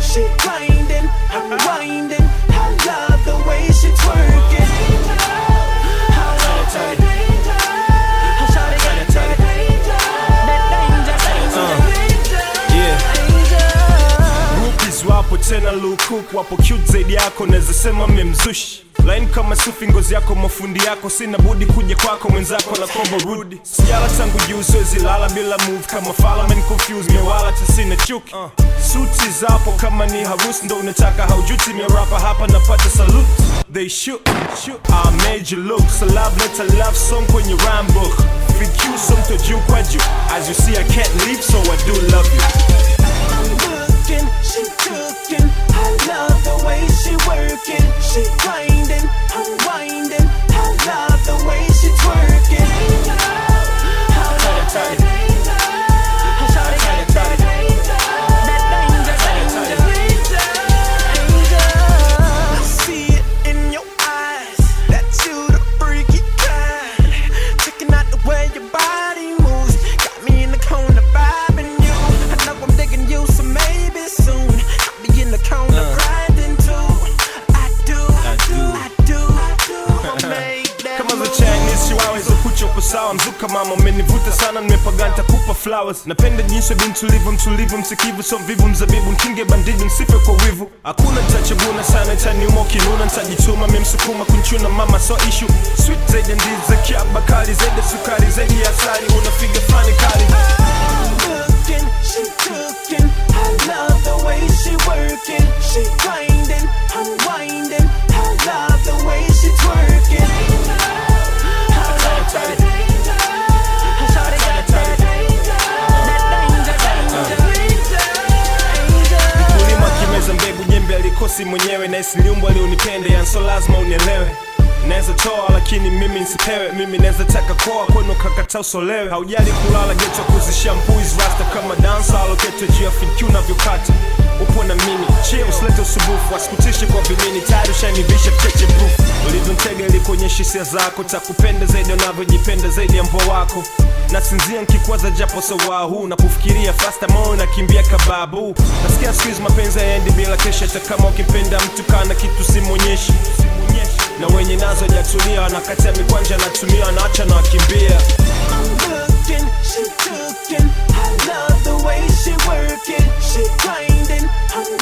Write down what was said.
she grinding, unwinding. I love the way she twerking. I love that danger. I shout it, got that danger. Groupies wapo tena lukuku, wapo cute zaidi yako, neza sema memzushi. Line kama sufi, ngozi yako mafundi yako, sina budi kuja kwako mwenzako na kombo rudi. Sijala tangu juu siwezi lala bila move, kama fala men confused mewala tasina chuki. Suti zapo kama ni harusi ndo unataka haujuti, mi rapper hapa napata salute. They shoot, I made you look, so love let a love song kwenye rhyme book. FQ song to juu kwa juu, as you see I can't leave so I do love you. I'm looking, she cooking, I love the way she working. She grinding, unwinding, I love the way she twerking. I love that danger. I shout it, got that danger. I see it in your eyes that you the freaky kind. Checking out the way your body moves, got me in the corner vibing you. I know I'm digging you, so maybe soon I'll be in the corner grinding too. I do. Kama za Chinese chihuahuas ukucha upo sawa, mzuka mama umenivuta sana, nimepaganta kupa flowers. Napenda jinsi binti mtulivu, msikivu, so mvivu, mzabibu, mkinge bandidi, msife kwa wivu. Hakuna nitachaguna sana, itaniuma ukinuna, nitajituma, memsukuma kunchuna mama, so issue. Sweet zaidi ndizi, kiaba kali zaidi, sukari zaidi, asali, unafiga flani kali. Looking, she cooking, I love the way she working. She grinding, unwinding, I love the way she twerking. I love that danger. I shout it, got that danger. Kulima kimeza mbegu, jembe alikosi mwenyewe, na isiliumbo alionipende, yanso lazima unielewe. Neza toa lakini mimi nsipewe, mimi neza taka koa kwenu kakata usolewe. Haujali kulala geto kuzishampoo is rasta kama dancer, aloketo juu ya FQ na vyokata. Upo na mimi, chie usilete usubufu, wasikutishe kwa vimini, tayari ushanivisha cheche proof. Ulivyontega ilikuonyesha hisia zako, takupenda zaidi unavyojipenda zaidi ya mpo wako. Nasinzia nkikwaza japo sawa huu, na kufikiria faster moyo nakimbia kababu. Nasikia siku hizi mapenzi hayaendi bila kesha, hata kama ukimpenda mtu kana kitu simwonyeshi. Na wenye nazo jatulia, wanakatia mikwanja natumia, wanaacha na wakimbia. I'm looking, she cooking, I love the way she working. She grinding,